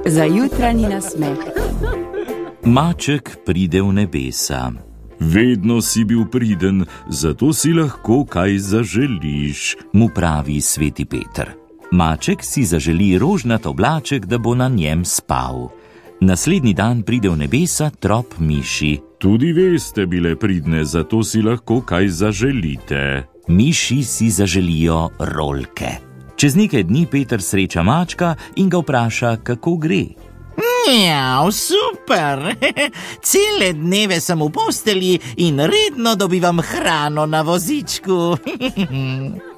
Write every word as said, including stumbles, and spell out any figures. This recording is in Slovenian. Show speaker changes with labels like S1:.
S1: Za jutranji nasmeh.
S2: Maček pride v nebesa. Vedno si bil priden, zato si lahko kaj zaželiš, mu pravi sveti Peter. Maček si zaželi rožnat oblaček, da bo na njem spal. Naslednji dan pride v nebesa trop miši. Tudi ve ste bile pridne, zato si lahko kaj zaželite. Miši si zaželijo rolke. Čez nekaj dni Peter sreča mačka in ga vpraša, kako gre.
S3: Mjav, super! Cele dneve sem v postelji in redno dobivam hrano na vozičku.